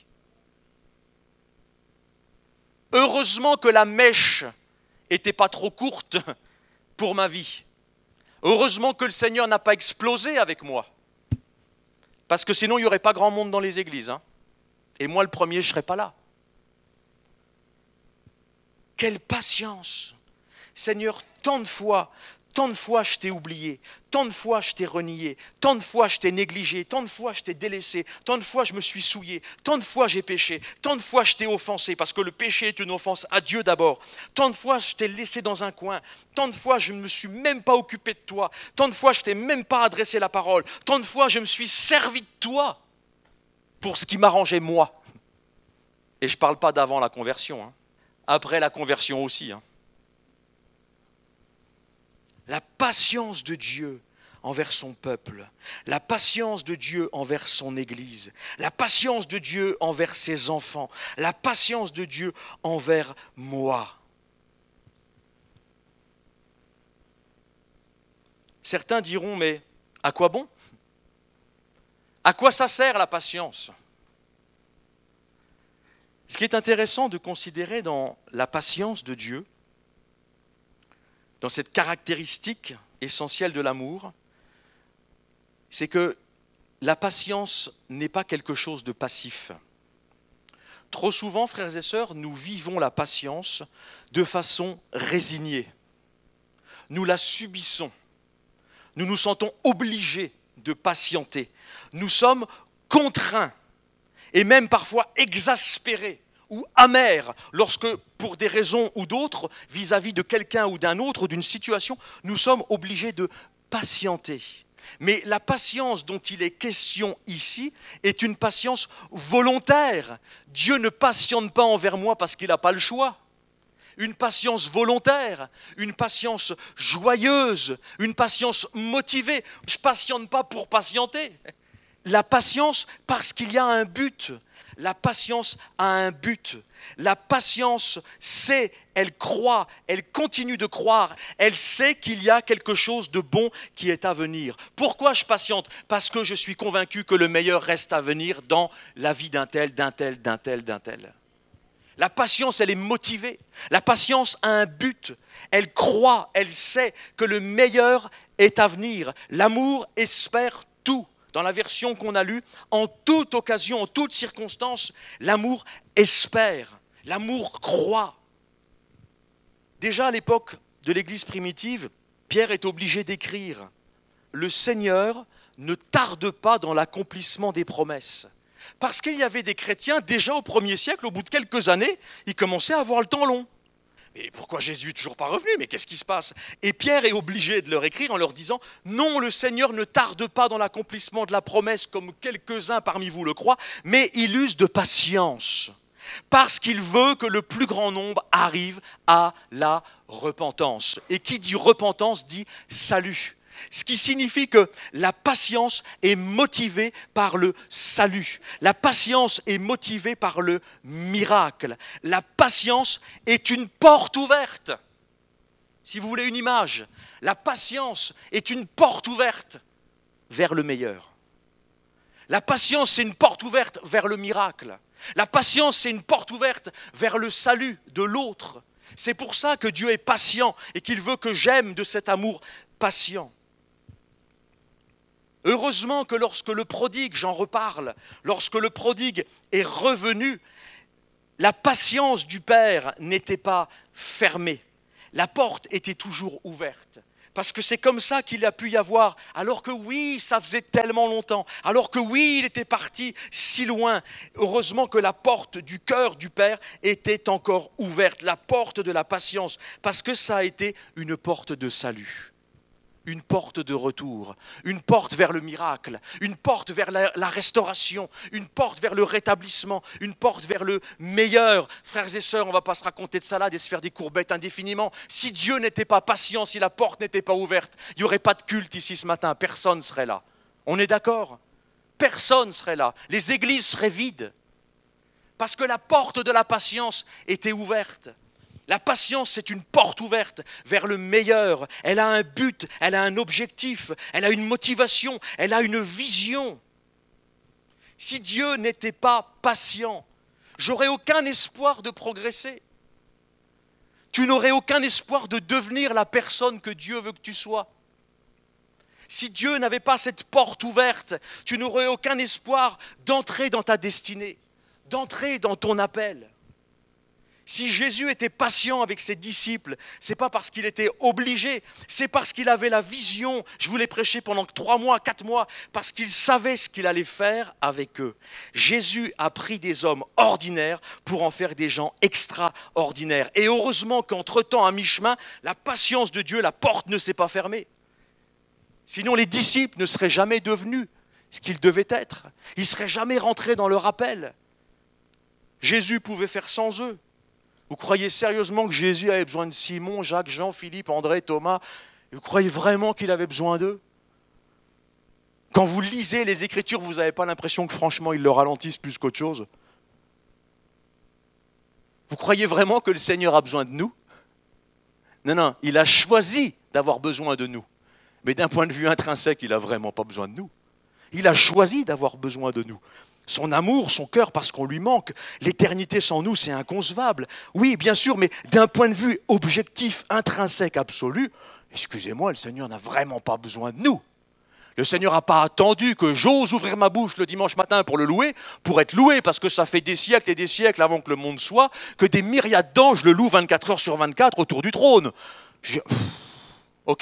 Heureusement que la mèche n'était pas trop courte pour ma vie. Heureusement que le Seigneur n'a pas explosé avec moi. Parce que sinon, il n'y aurait pas grand monde dans les églises. Hein. Et moi, le premier, je ne serais pas là. Quelle patience! Seigneur, tant de fois, tant de fois je t'ai oublié, tant de fois je t'ai renié, tant de fois je t'ai négligé, tant de fois je t'ai délaissé, tant de fois je me suis souillé, tant de fois j'ai péché, tant de fois je t'ai offensé, parce que le péché est une offense à Dieu d'abord. Tant de fois je t'ai laissé dans un coin, tant de fois je ne me suis même pas occupé de toi, tant de fois je t'ai même pas adressé la parole, tant de fois je me suis servi de toi pour ce qui m'arrangeait moi. Et je ne parle pas d'avant la conversion, hein. Après la conversion aussi. Hein. La patience de Dieu envers son peuple, la patience de Dieu envers son Église, la patience de Dieu envers ses enfants, la patience de Dieu envers moi. Certains diront, mais à quoi bon? À quoi ça sert la patience? Ce qui est intéressant de considérer dans la patience de Dieu, dans cette caractéristique essentielle de l'amour, c'est que la patience n'est pas quelque chose de passif. Trop souvent, frères et sœurs, nous vivons la patience de façon résignée. Nous la subissons. Nous nous sentons obligés de patienter. Nous sommes contraints et même parfois exaspérés ou amers lorsque, pour des raisons ou d'autres, vis-à-vis de quelqu'un ou d'un autre, ou d'une situation, nous sommes obligés de patienter. Mais la patience dont il est question ici est une patience volontaire. Dieu ne patiente pas envers moi parce qu'il n'a pas le choix. Une patience volontaire, une patience joyeuse, une patience motivée. Je ne patiente pas pour patienter. La patience parce qu'il y a un but. La patience a un but. La patience sait, elle croit, elle continue de croire. Elle sait qu'il y a quelque chose de bon qui est à venir. Pourquoi je patiente ? Parce que je suis convaincu que le meilleur reste à venir dans la vie d'un tel, d'un tel, d'un tel, d'un tel. La patience, elle est motivée. La patience a un but. Elle croit, elle sait que le meilleur est à venir. L'amour espère tout. Dans la version qu'on a lue, en toute occasion, en toute circonstance, l'amour espère, l'amour croit. Déjà à l'époque de l'Église primitive, Pierre est obligé d'écrire « Le Seigneur ne tarde pas dans l'accomplissement des promesses ». Parce qu'il y avait des chrétiens, déjà au premier siècle, au bout de quelques années, ils commençaient à avoir le temps long. Mais pourquoi Jésus n'est toujours pas revenu ? Mais qu'est-ce qui se passe ? Et Pierre est obligé de leur écrire en leur disant « Non, le Seigneur ne tarde pas dans l'accomplissement de la promesse comme quelques-uns parmi vous le croient, mais il use de patience, parce qu'il veut que le plus grand nombre arrive à la repentance. » Et qui dit repentance dit salut. Ce qui signifie que la patience est motivée par le salut. La patience est motivée par le miracle. La patience est une porte ouverte. Si vous voulez une image, la patience est une porte ouverte vers le meilleur. La patience, c'est une porte ouverte vers le miracle. La patience, c'est une porte ouverte vers le salut de l'autre. C'est pour ça que Dieu est patient et qu'il veut que j'aime de cet amour patient. Heureusement que lorsque le prodigue, j'en reparle, lorsque le prodigue est revenu, la patience du Père n'était pas fermée. La porte était toujours ouverte. Parce que c'est comme ça qu'il a pu y avoir, alors que oui, ça faisait tellement longtemps, alors que oui, il était parti si loin. Heureusement que la porte du cœur du Père était encore ouverte, la porte de la patience, parce que ça a été une porte de salut. Une porte de retour, une porte vers le miracle, une porte vers la, la restauration, une porte vers le rétablissement, une porte vers le meilleur. Frères et sœurs, on ne va pas se raconter de salade et se faire des courbettes indéfiniment. Si Dieu n'était pas patient, si la porte n'était pas ouverte, il n'y aurait pas de culte ici ce matin, personne ne serait là. On est d'accord ? Personne ne serait là. Les églises seraient vides. Parce que la porte de la patience était ouverte. La patience, c'est une porte ouverte vers le meilleur. Elle a un but, elle a un objectif, elle a une motivation, elle a une vision. Si Dieu n'était pas patient, j'aurais aucun espoir de progresser. Tu n'aurais aucun espoir de devenir la personne que Dieu veut que tu sois. Si Dieu n'avait pas cette porte ouverte, tu n'aurais aucun espoir d'entrer dans ta destinée, d'entrer dans ton appel. Si Jésus était patient avec ses disciples, ce n'est pas parce qu'il était obligé, c'est parce qu'il avait la vision. Je vous l'ai prêché pendant trois mois, quatre mois, parce qu'il savait ce qu'il allait faire avec eux. Jésus a pris des hommes ordinaires pour en faire des gens extraordinaires. Et heureusement qu'entre-temps, à mi-chemin, la patience de Dieu, la porte ne s'est pas fermée. Sinon, les disciples ne seraient jamais devenus ce qu'ils devaient être. Ils ne seraient jamais rentrés dans leur appel. Jésus pouvait faire sans eux. Vous croyez sérieusement que Jésus avait besoin de Simon, Jacques, Jean, Philippe, André, Thomas ? Vous croyez vraiment qu'il avait besoin d'eux ? Quand vous lisez les Écritures, vous n'avez pas l'impression que franchement, ils le ralentissent plus qu'autre chose ? Vous croyez vraiment que le Seigneur a besoin de nous ? Non, non, il a choisi d'avoir besoin de nous. Mais d'un point de vue intrinsèque, il n'a vraiment pas besoin de nous. Il a choisi d'avoir besoin de nous. Son amour, son cœur, parce qu'on lui manque. L'éternité sans nous, c'est inconcevable. Oui, bien sûr, mais d'un point de vue objectif, intrinsèque, absolu, excusez-moi, le Seigneur n'a vraiment pas besoin de nous. Le Seigneur n'a pas attendu que j'ose ouvrir ma bouche le dimanche matin pour le louer, pour être loué, parce que ça fait des siècles et des siècles avant que le monde soit, que des myriades d'anges le louent vingt-quatre heures sur vingt-quatre autour du trône. Je... Ok.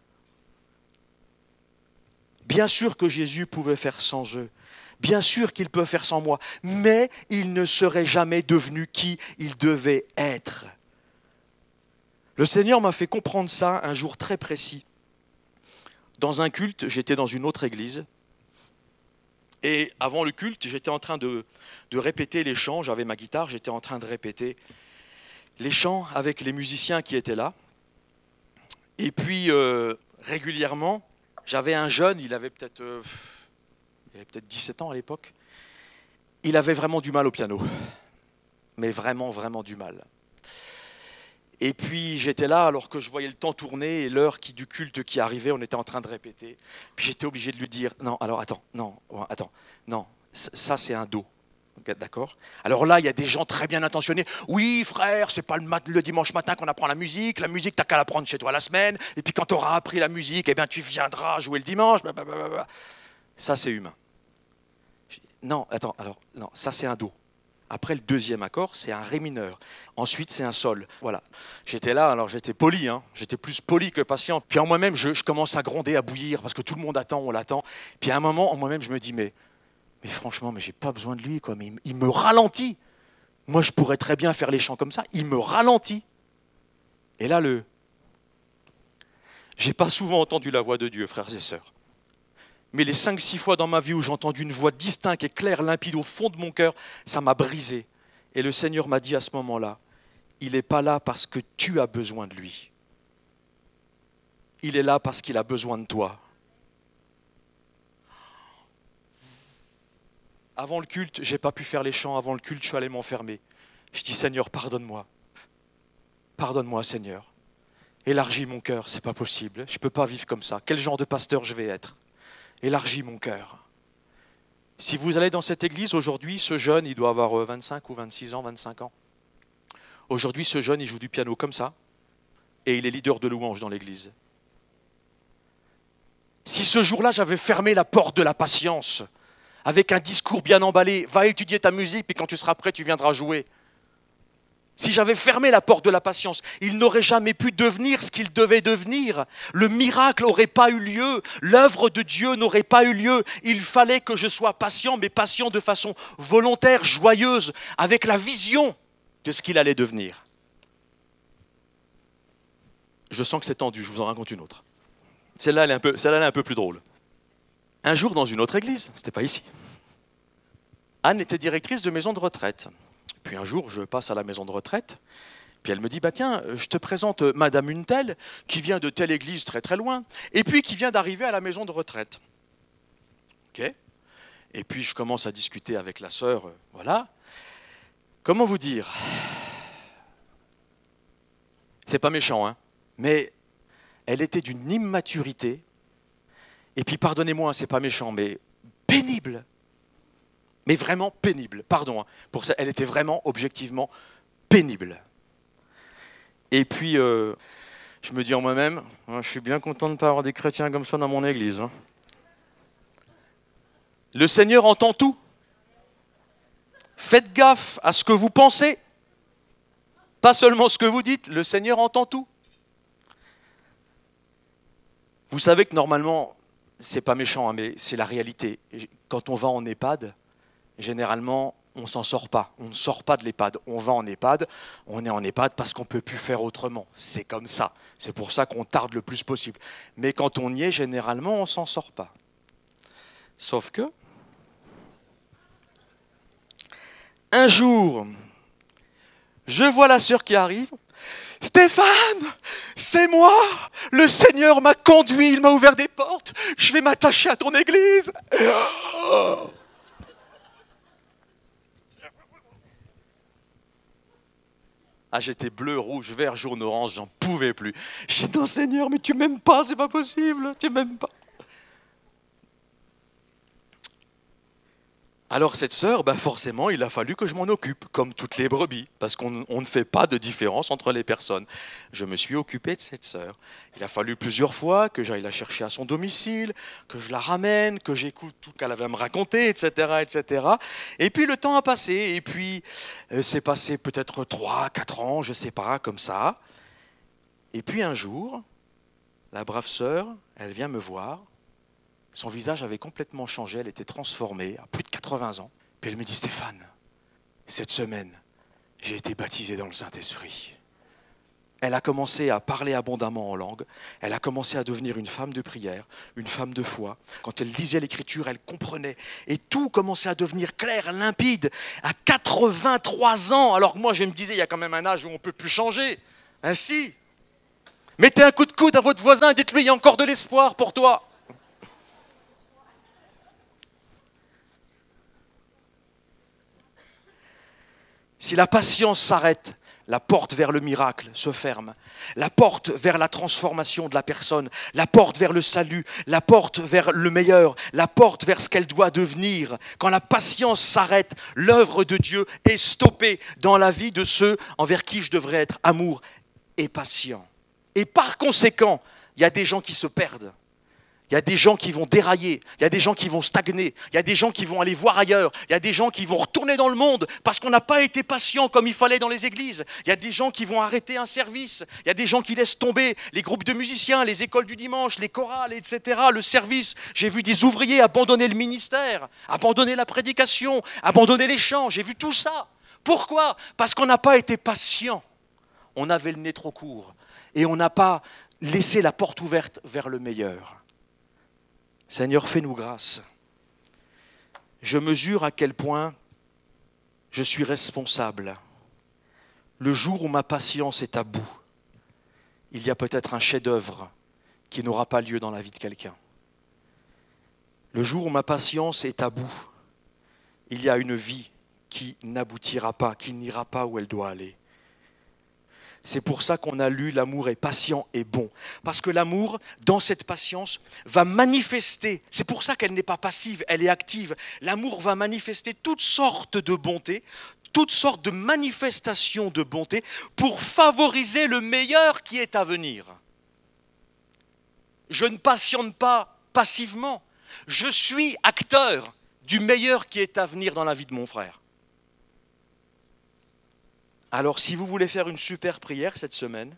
Bien sûr que Jésus pouvait faire sans eux. Bien sûr qu'il peut faire sans moi, mais il ne serait jamais devenu qui il devait être. Le Seigneur m'a fait comprendre ça un jour très précis. Dans un culte, j'étais dans une autre église, et avant le culte, j'étais en train de, de répéter les chants, j'avais ma guitare, j'étais en train de répéter les chants avec les musiciens qui étaient là. Et puis, euh, régulièrement, j'avais un jeune, il avait peut-être... Euh, Il avait peut-être dix-sept ans à l'époque. Il avait vraiment du mal au piano. Mais vraiment, vraiment du mal. Et puis j'étais là alors que je voyais le temps tourner et l'heure qui, du culte qui arrivait, on était en train de répéter. Puis j'étais obligé de lui dire, non, alors attends, non, attends, non, ça c'est un do. D'accord ? Alors là, il y a des gens très bien intentionnés. Oui, frère, c'est pas le, mat- le dimanche matin qu'on apprend la musique. La musique, t'as qu'à l'apprendre chez toi la semaine. Et puis quand tu auras appris la musique, eh bien, tu viendras jouer le dimanche. Blablabla. Ça, c'est humain. Non, attends, alors, non, ça c'est un do. Après le deuxième accord, c'est un ré mineur. Ensuite, c'est un sol. Voilà. J'étais là, alors j'étais poli, hein. J'étais plus poli que patient. Puis en moi-même, je, je commence à gronder, à bouillir, parce que tout le monde attend, on l'attend. Puis à un moment, en moi-même, je me dis, mais, mais franchement, mais j'ai pas besoin de lui, quoi. Mais il, il me ralentit. Moi, je pourrais très bien faire les chants comme ça. Il me ralentit. Et là, le... J'ai pas souvent entendu la voix de Dieu, frères et sœurs. Mais les cinq, six fois dans ma vie où j'ai entendu une voix distincte et claire, limpide au fond de mon cœur, ça m'a brisé. Et le Seigneur m'a dit à ce moment-là, il n'est pas là parce que tu as besoin de lui. Il est là parce qu'il a besoin de toi. Avant le culte, je n'ai pas pu faire les chants. Avant le culte, je suis allé m'enfermer. Je dis, Seigneur, pardonne-moi. Pardonne-moi, Seigneur. Élargis mon cœur, c'est pas possible. Je ne peux pas vivre comme ça. Quel genre de pasteur je vais être ? Élargis mon cœur. Si vous allez dans cette église, aujourd'hui, ce jeune, il doit avoir vingt-cinq ou vingt-six ans, vingt-cinq ans. Aujourd'hui, ce jeune, il joue du piano comme ça, et il est leader de louange dans l'église. Si ce jour-là, j'avais fermé la porte de la patience, avec un discours bien emballé, va étudier ta musique, puis quand tu seras prêt, tu viendras jouer. Si j'avais fermé la porte de la patience, il n'aurait jamais pu devenir ce qu'il devait devenir. Le miracle n'aurait pas eu lieu. L'œuvre de Dieu n'aurait pas eu lieu. Il fallait que je sois patient, mais patient de façon volontaire, joyeuse, avec la vision de ce qu'il allait devenir. Je sens que c'est tendu, je vous en raconte une autre. Celle-là, elle est un peu, celle-là, elle est un peu plus drôle. Un jour, dans une autre église, c'était pas ici, Anne était directrice de maison de retraite. Puis un jour, je passe à la maison de retraite, puis elle me dit, bah tiens, je te présente Madame une telle, qui vient de telle église très très loin, et puis qui vient d'arriver à la maison de retraite. Ok ? Et puis je commence à discuter avec la sœur, voilà. Comment vous dire ? C'est pas méchant, hein, mais elle était d'une immaturité, et puis pardonnez-moi, c'est pas méchant, mais pénible. Mais vraiment pénible, pardon. Hein, pour ça, elle était vraiment objectivement pénible. Et puis, euh, je me dis en moi-même, je suis bien content de ne pas avoir des chrétiens comme ça dans mon église. Hein. Le Seigneur entend tout. Faites gaffe à ce que vous pensez. Pas seulement ce que vous dites, le Seigneur entend tout. Vous savez que normalement, c'est pas méchant, hein, mais c'est la réalité. Quand on va en EHPAD, généralement, on ne s'en sort pas. On ne sort pas de l'EHPAD. On va en EHPAD, on est en EHPAD parce qu'on ne peut plus faire autrement. C'est comme ça. C'est pour ça qu'on tarde le plus possible. Mais quand on y est, généralement, on ne s'en sort pas. Sauf que, un jour, je vois la sœur qui arrive. « Stéphane, c'est moi. Le Seigneur m'a conduit, il m'a ouvert des portes. Je vais m'attacher à ton église. » Ah, j'étais bleu, rouge, vert, jaune, orange, j'en pouvais plus. J'ai dit, non Seigneur, mais tu m'aimes pas, c'est pas possible, tu m'aimes pas. Alors cette sœur, ben forcément, il a fallu que je m'en occupe, comme toutes les brebis, parce qu'on on ne fait pas de différence entre les personnes. Je me suis occupé de cette sœur. Il a fallu plusieurs fois que j'aille la chercher à son domicile, que je la ramène, que j'écoute tout qu'elle avait à me raconter, et cetera, et cetera. Et puis le temps a passé, et puis euh, c'est passé peut-être trois, quatre ans, je ne sais pas, comme ça. Et puis un jour, la brave sœur, elle vient me voir. Son visage avait complètement changé, elle était transformée, à plus de quatre-vingts ans. Puis elle me dit, Stéphane, cette semaine, j'ai été baptisé dans le Saint-Esprit. Elle a commencé à parler abondamment en langue, elle a commencé à devenir une femme de prière, une femme de foi. Quand elle lisait l'Écriture, elle comprenait. Et tout commençait à devenir clair, limpide, à quatre-vingt-trois ans. Alors que moi, je me disais, il y a quand même un âge où on ne peut plus changer. Ainsi, mettez un coup de coude à votre voisin et dites-lui, il y a encore de l'espoir pour toi. Si la patience s'arrête, la porte vers le miracle se ferme. La porte vers la transformation de la personne, la porte vers le salut, la porte vers le meilleur, la porte vers ce qu'elle doit devenir. Quand la patience s'arrête, l'œuvre de Dieu est stoppée dans la vie de ceux envers qui je devrais être amour et patient. Et par conséquent, il y a des gens qui se perdent. Il y a des gens qui vont dérailler, il y a des gens qui vont stagner, il y a des gens qui vont aller voir ailleurs, il y a des gens qui vont retourner dans le monde parce qu'on n'a pas été patient comme il fallait dans les églises. Il y a des gens qui vont arrêter un service, il y a des gens qui laissent tomber les groupes de musiciens, les écoles du dimanche, les chorales, et cetera, le service. J'ai vu des ouvriers abandonner le ministère, abandonner la prédication, abandonner les chants, j'ai vu tout ça. Pourquoi ? Parce qu'on n'a pas été patient. On avait le nez trop court et on n'a pas laissé la porte ouverte vers le meilleur. Seigneur, fais-nous grâce. Je mesure à quel point je suis responsable. Le jour où ma patience est à bout, il y a peut-être un chef-d'œuvre qui n'aura pas lieu dans la vie de quelqu'un. Le jour où ma patience est à bout, il y a une vie qui n'aboutira pas, qui n'ira pas où elle doit aller. C'est pour ça qu'on a lu « L'amour est patient et bon ». Parce que l'amour, dans cette patience, va manifester. C'est pour ça qu'elle n'est pas passive, elle est active. L'amour va manifester toutes sortes de bontés, toutes sortes de manifestations de bonté pour favoriser le meilleur qui est à venir. Je ne patiente pas passivement. Je suis acteur du meilleur qui est à venir dans la vie de mon frère. Alors, si vous voulez faire une super prière cette semaine,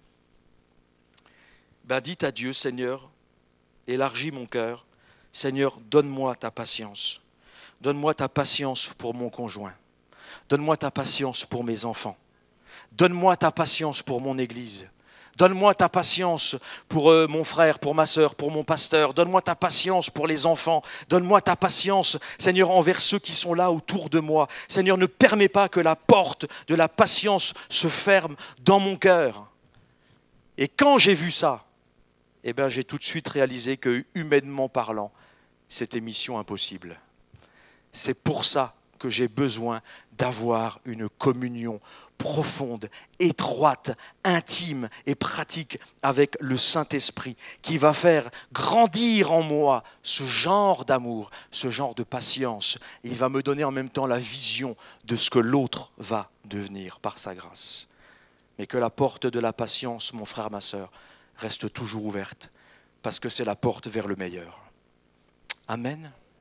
ben dites à Dieu, Seigneur, élargis mon cœur. Seigneur, donne-moi ta patience. Donne-moi ta patience pour mon conjoint. Donne-moi ta patience pour mes enfants. Donne-moi ta patience pour mon église. Donne-moi ta patience pour euh, mon frère, pour ma sœur, pour mon pasteur. Donne-moi ta patience pour les enfants. Donne-moi ta patience, Seigneur, envers ceux qui sont là autour de moi. Seigneur, ne permets pas que la porte de la patience se ferme dans mon cœur. Et quand j'ai vu ça, eh ben, j'ai tout de suite réalisé que, humainement parlant, c'était mission impossible. C'est pour ça que j'ai besoin d'avoir une communion profonde, étroite, intime et pratique avec le Saint-Esprit qui va faire grandir en moi ce genre d'amour, ce genre de patience. Et il va me donner en même temps la vision de ce que l'autre va devenir par sa grâce. Mais que la porte de la patience, mon frère, ma sœur, reste toujours ouverte parce que c'est la porte vers le meilleur. Amen.